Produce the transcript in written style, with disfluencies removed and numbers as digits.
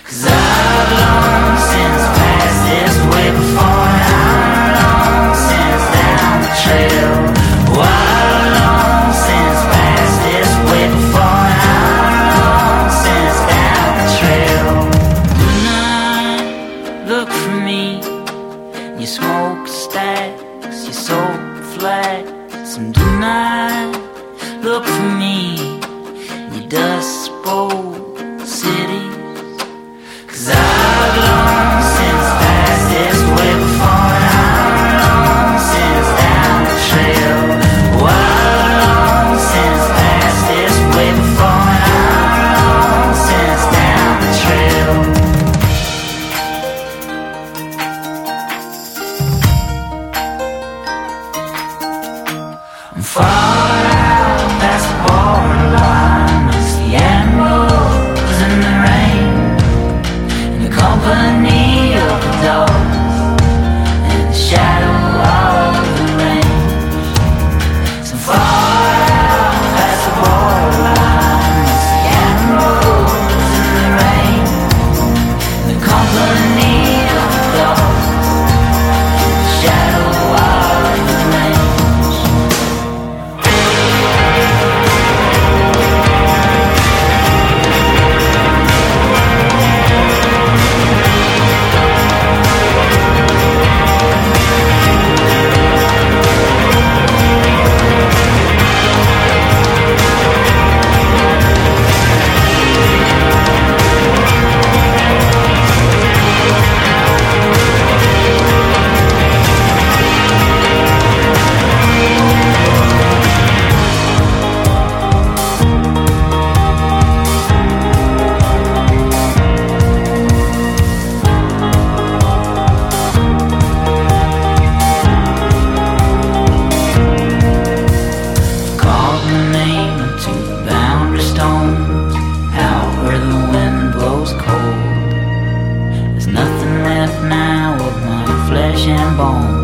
'Cause I've long since passed this way before, and I'm long since down the trail. Oh, I've long since passed this way before, and I'm long since down the trail. Do not look for me, you smoke stacks, you soap flats, and do not look for me, you dust bowl cities. 'Cause I've long since passed this way before, and I'm long since down the trail. Oh, I've long since passed this way before, and I'm long since down the trail. I'm far out past the borderline. It's the animals in the rain, and the company of the dogs, and the shadow of the range. So far out past the borderline. It's the animals in the rain, and the company of the dogs, and the shadow of the range. Called my name to the boundary stones, out where the wind blows cold. There's nothing left now of my flesh and bone.